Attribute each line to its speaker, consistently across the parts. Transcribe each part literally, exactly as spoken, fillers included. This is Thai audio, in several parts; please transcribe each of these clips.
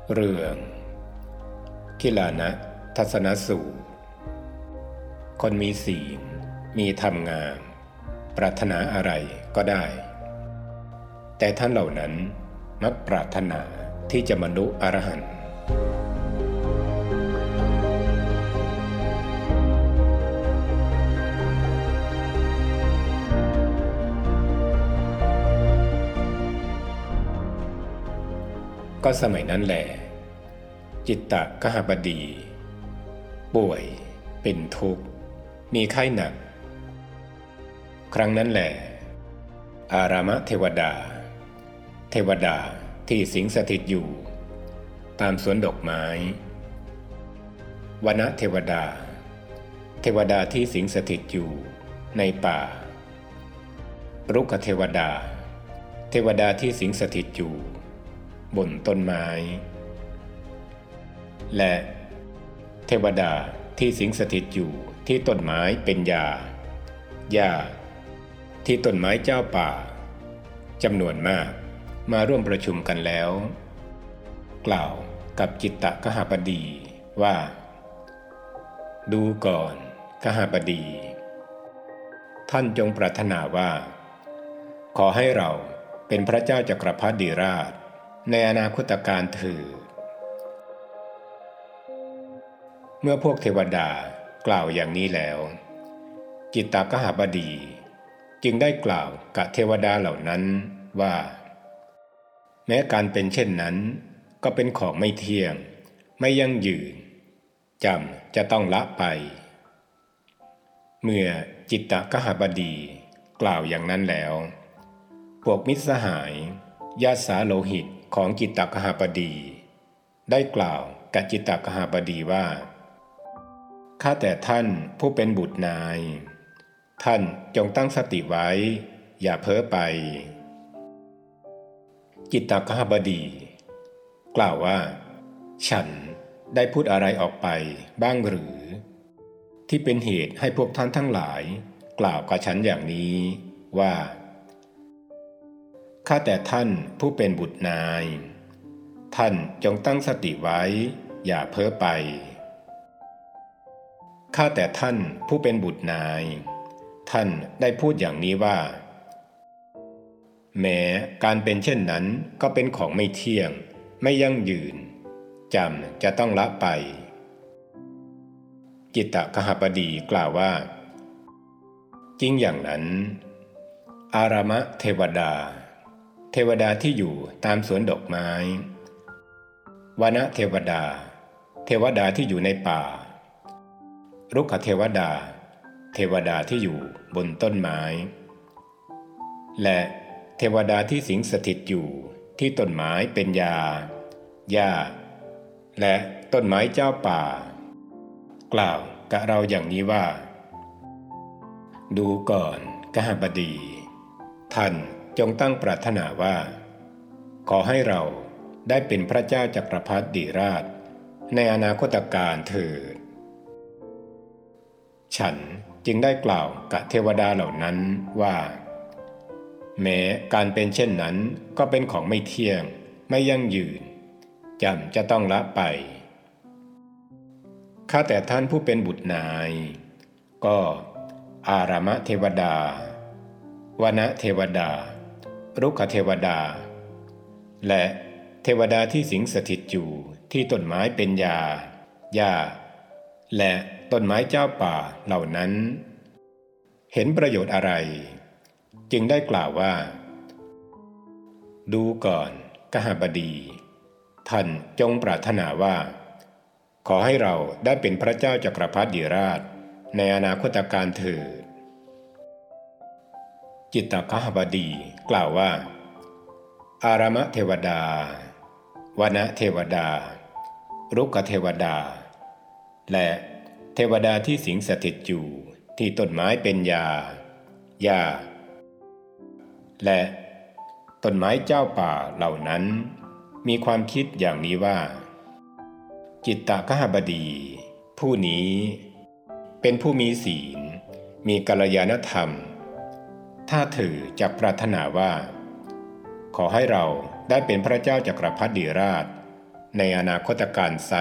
Speaker 1: เรื่องกิลานะทัศนสูตรคนมีศีลมีธรรมงามปรารถนาอะไรก็ได้แต่ท่านเหล่านั้นมักปรารถนาที่จะบรรลุอรหันต์ก็สมัยนั้นแหละจิตตคหบดีป่วยเป็นทุกข์มีไข้หนักครั้งนั้นแหละอารามเทวดาเทวดาที่สิงสถิตอยู่ตามสวนดอกไม้วนเทวดาเทวดาที่สิงสถิตอยู่ในป่ารุกขเทวดาเทวดาที่สิงสถิตอยู่บนต้นไม้และเทวดาที่สิงสถิตอยู่ที่ต้นไม้เป็นหญ้าหญ้าที่ต้นไม้เจ้าป่าจำนวนมากมาร่วมประชุมกันแล้วกล่าวกับจิตตคหบดีว่าดูก่อนคหบดีท่านจงปรารถนาว่าขอให้เราเป็นพระเจ้าจักรพรรดิราชในอนาคตการเถิดเมื่อพวกเทวดากล่าวอย่างนี้แล้วจิตตคหบดีจึงได้กล่าวกับเทวดาเหล่านั้นว่าแม้การเป็นเช่นนั้นก็เป็นของไม่เที่ยงไม่ยั่งยืนจำจะต้องละไปเมื่อจิตตคหบดีกล่าวอย่างนั้นแล้วพวกมิตรสหายญาติสาโลหิตของจิตตคหบดีได้กล่าวกับจิตตคหบดีว่าข้าแต่ท่านผู้เป็นบุตรนายท่านจงตั้งสติไว้อย่าเพ้อไปจิตตคหบดีกล่าวว่าฉันได้พูดอะไรออกไปบ้างหรือที่เป็นเหตุให้พวกท่านทั้งหลายกล่าวกับฉันอย่างนี้ว่าข้าแต่ท่านผู้เป็นบุตรนายท่านจงตั้งสติไว้อย่าเพ้อไปข้าแต่ท่านผู้เป็นบุตรนายท่านได้พูดอย่างนี้ว่าแม้การเป็นเช่นนั้นก็เป็นของไม่เที่ยงไม่ยั่งยืนจำจะต้องละไปจิตตคหบดีกล่าวว่าจริงอย่างนั้นอารามเทวดาเทวดาที่อยู่ตามสวนดอกไม้วนเทวดาเทวดาที่อยู่ในป่ารุกขเทวดาเทวดาที่อยู่บนต้นไม้และเทวดาที่สิงสถิตอยู่ที่ต้นไม้เป็นหญ้าหญ้าและต้นไม้เจ้าป่ากล่าวกับเราอย่างนี้ว่าดูก่อนคหบดีท่านจงตั้งปรารถนาว่าขอให้เราได้เป็นพระเจ้าจักรพรรดิราชในอนาคตการเถิดฉันจึงได้กล่าวกับเทวดาเหล่านั้นว่าแม้การเป็นเช่นนั้นก็เป็นของไม่เที่ยงไม่ยั่งยืนจำจะต้องละไปข้าแต่ท่านผู้เป็นบุตรนายก็อารามเทวดาวนเทวดารุกขเทวดาและเทวดาที่สิงสถิตอยู่ที่ต้นไม้เป็นหญ้าหญ้าและต้นไม้เจ้าป่าเหล่านั้นเห็นประโยชน์อะไรจึงได้กล่าวว่าดูก่อนคหบดีท่านจงปรารถนาว่าขอให้เราได้เป็นพระเจ้าจักรพรรดิราชในอนาคตการเถิดจิตตคหบดีกล่าวว่าอารามเทวดาวนเทวดารุกขเทวดาและเทวดาที่สิงสถิตอยู่ที่ต้นไม้เป็นหญ้าหญ้าและต้นไม้เจ้าป่าเหล่านั้นมีความคิดอย่างนี้ว่าจิตตคหบดีผู้นี้เป็นผู้มีศีลมีกัลยาณธรรมถ้าถือจักปรารถนาว่าขอให้เราได้เป็นพระเจ้าจักรพรรดิราชในอนาคตการไซ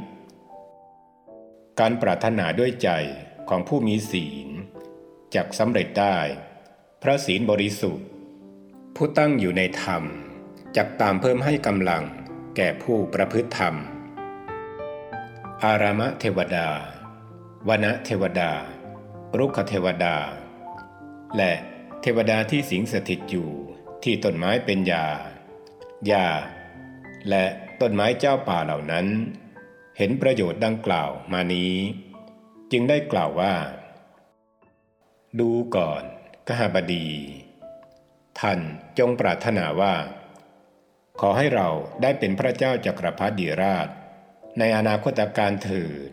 Speaker 1: การปรารถนาด้วยใจของผู้มีศีลจักสำเร็จได้พระศีลบริสุทธิ์ผู้ตั้งอยู่ในธรรมจักตามเพิ่มให้กำลังแก่ผู้ประพฤติธรรมอารามเทวดาวนะเทวดารุกขเทวดาและเทวดาที่สิงสถิตอยู่ที่ต้นไม้เป็นยาหญ้าและต้นไม้เจ้าป่าเหล่านั้นเห็นประโยชน์ดังกล่าวมานี้จึงได้กล่าวว่าดูก่อนกหบดีท่านจงปรารถนาว่าขอให้เราได้เป็นพระเจ้าจักรพรรดิราชในอนาคตการเถิด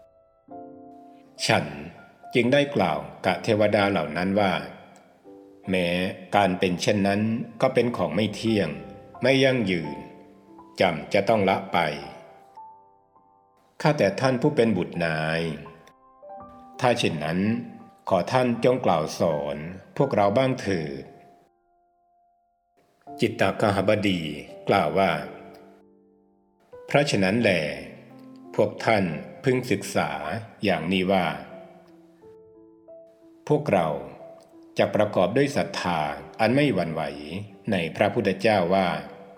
Speaker 1: ฉันจึงได้กล่าวกับเทวดาเหล่านั้นว่าแม้การเป็นเช่นนั้นก็เป็นของไม่เที่ยงไม่ยั่งยืนจำจะต้องละไปข้าแต่ท่านผู้เป็นบุตรนายถ้าเช่นนั้นขอท่านจงกล่าวสอนพวกเราบ้างเถิดจิตตคหบดีกล่าวว่าเพราะฉะนั้นแลพวกท่านพึงศึกษาอย่างนี้ว่าพวกเราจะประกอบด้วยศรัทธาอันไม่หวั่นไหวในพระพุทธเจ้าว่า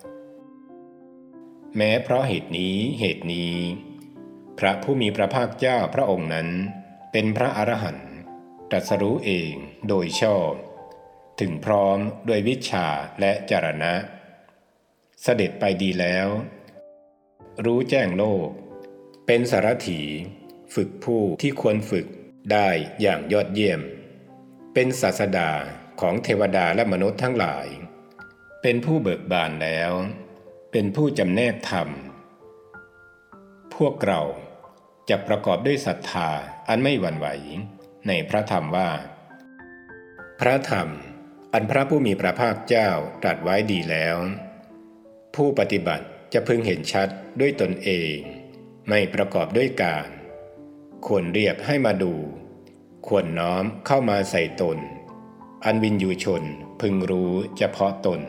Speaker 1: แม้เพราะเหตุนี้เหตุนี้พระผู้มีพระภาคเจ้าพระองค์นั้นเป็นพระอรหันต์ตรัสรู้เองโดยชอบถึงพร้อมด้วยวิชชาและจรณะเสด็จไปดีแล้วรู้แจ้งโลกเป็นสารถีฝึกผู้ที่ควรฝึกได้อย่างยอดเยี่ยมเป็นศาสดาของเทวดาและมนุษย์ทั้งหลายเป็นผู้เบิกบานแล้วเป็นผู้จำแนกธรรมพวกเราจะประกอบด้วยศรัทธาอันไม่หวั่นไหวในพระธรรมว่าพระธรรมอันพระผู้มีพระภาคเจ้าตรัสไว้ดีแล้วผู้ปฏิบัติจะพึงเห็นชัดด้วยตนเองไม่ประกอบด้วยการควรเรียกให้มาดูควรน้อมเข้ามาใส่ตนอันวินยูชนพึงรู้เฉพาะตน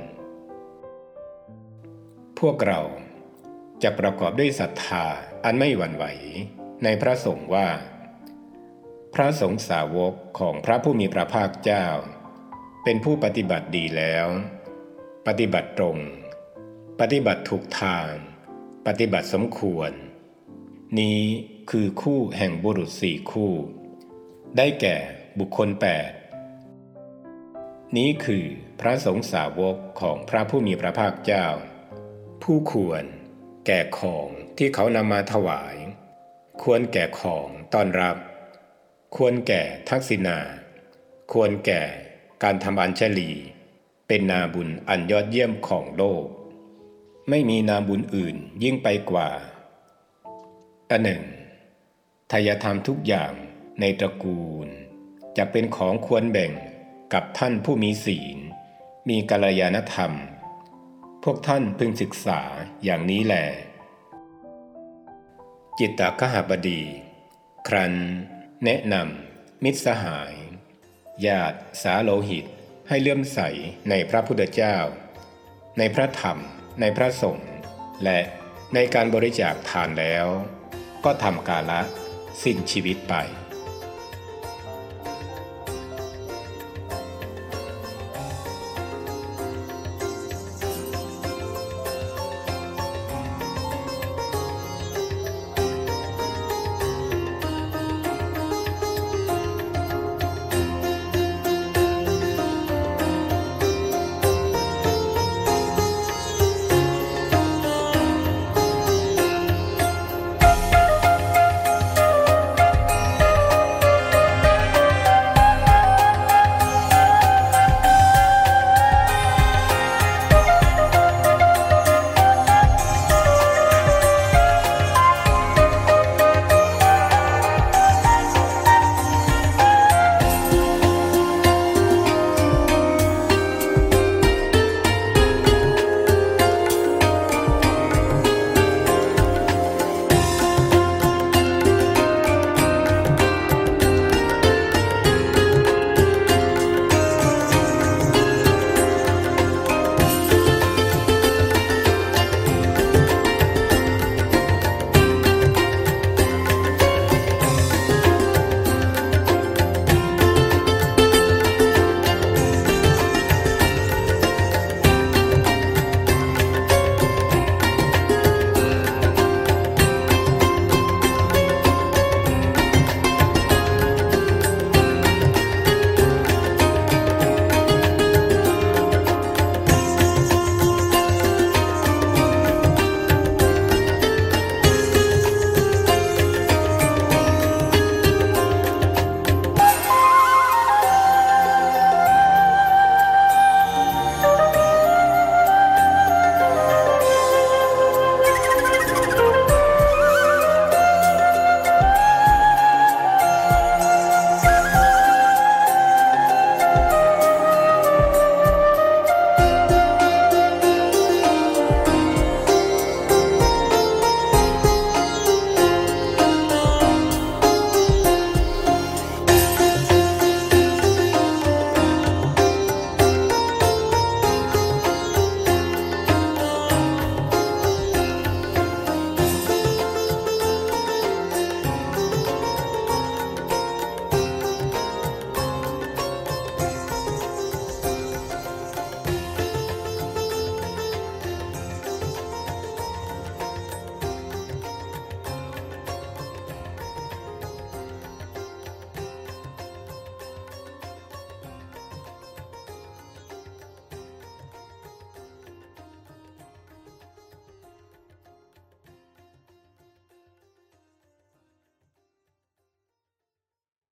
Speaker 1: พวกเราจะประกอบด้วยศรัทธาอันไม่หวั่นไหวในพระสงฆ์ว่าพระสงฆ์สาวกของพระผู้มีพระภาคเจ้าเป็นผู้ปฏิบัติดีแล้วปฏิบัติตรงปฏิบัติถูกทางปฏิบัติสมควรนี้คือคู่แห่งบุรุษสี่คู่ได้แก่บุคคลแปดนี้คือพระสงฆ์สาวกของพระผู้มีพระภาคเจ้าผู้ควรแก่ของที่เขานำมาถวายควรแก่ของต้อนรับควรแก่ทักษิณาควรแก่การทำอัญชลีเป็นนาบุญอันยอดเยี่ยมของโลกไม่มีนาบุญอื่นยิ่งไปกว่าอันหนึ่งทายธรรมทุกอย่างในตระกูลจะเป็นของควรแบ่งกับท่านผู้มีศีลมีกัลยาณธรรมพวกท่านพึงศึกษาอย่างนี้แลจิตตคหบดีครั้นแนะนำมิตรสหายญาติสาโลหิตให้เลื่อมใสในพระพุทธเจ้าในพระธรรมในพระสงฆ์และในการบริจาคทานแล้วก็ทำกาละสิ้นชีวิตไป